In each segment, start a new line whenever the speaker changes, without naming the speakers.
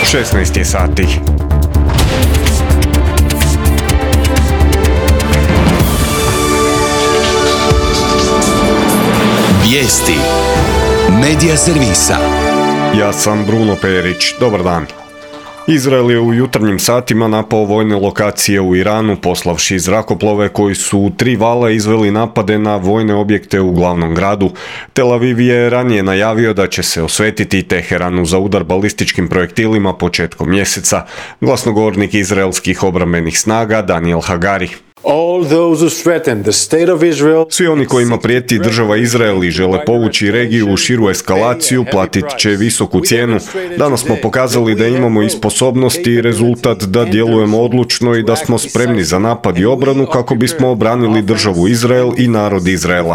16 je sati.
Vijesti Medija servisa.
Ja sam Bruno Perić. Dobar dan. Izrael je u jutarnjim satima napao vojne lokacije u Iranu, poslavši zrakoplove koji su u 3 vala izveli napade na vojne objekte u glavnom gradu. Tel Aviv je ranije najavio da će se osvetiti Teheranu za udar balističkim projektilima početkom mjeseca. Glasnogovornik izraelskih obrambenih snaga Daniel Hagari. Svi oni kojima prijeti država Izrael i žele povući regiju u širu eskalaciju platit će visoku cijenu. Danas smo pokazali da imamo i sposobnosti i rezultat da djelujemo odlučno i da smo spremni za napad i obranu kako bismo obranili državu Izrael i narod Izraela.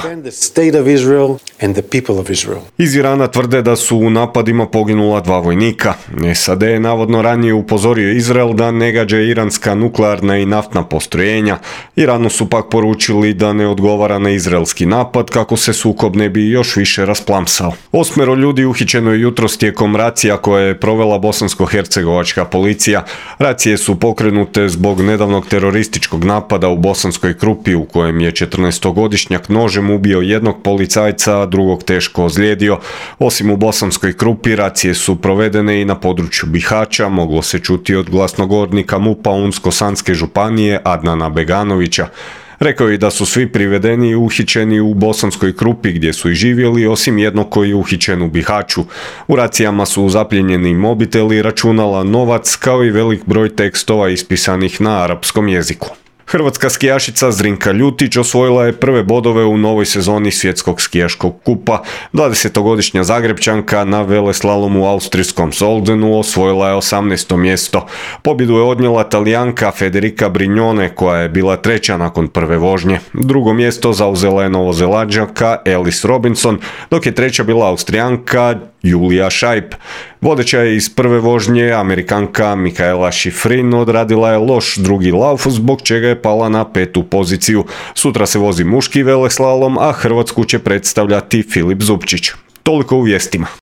Iz Irana tvrde da su u napadima poginula 2 vojnika. SAD je navodno ranije upozorio Izrael da ne gađa iranska nuklearna i naftna postrojenja. Iranu su pak poručili da ne odgovara na izraelski napad kako se sukob ne bi još više rasplamsao. 8 ljudi uhićeno je jutros tijekom racija koje je provela bosansko-hercegovačka policija. Racije su pokrenute zbog nedavnog terorističkog napada u Bosanskoj Krupi u kojem je 14-godišnjak nožem ubio jednog policajca, a drugog teško ozlijedio. Osim u Bosanskoj Krupi, racije su provedene i na području Bihaća, moglo se čuti od glasnogovornika MUP-a Unsko-Sanske županije Adnana Beganovića. Rekao je da su svi privedeni i uhićeni u Bosanskoj Krupi gdje su i živjeli, osim jednog koji je uhićen u Bihaću. U racijama su zapljenjeni mobiteli, računala, novac kao i velik broj tekstova ispisanih na arapskom jeziku. Hrvatska skijašica Zrinka Ljutić osvojila je prve bodove u novoj sezoni svjetskog skijaškog kupa. 20-godišnja Zagrebčanka na veleslalomu u austrijskom Soldenu osvojila je 18. mjesto. Pobjedu je odnijela Talijanka Federica Brignone koja je bila 3. nakon prve vožnje. Drugo mjesto zauzela je Novozelanđanka Alice Robinson, dok je 3. bila Austrijanka Julia Scheib. Vodeća je iz prve vožnje Amerikanka Mikaela Schifrin odradila je loš drugi lauf zbog čega je pala na 5. poziciju. Sutra se vozi muški veleslalom, a Hrvatsku će predstavljati Filip Zubčić. Toliko u vijestima.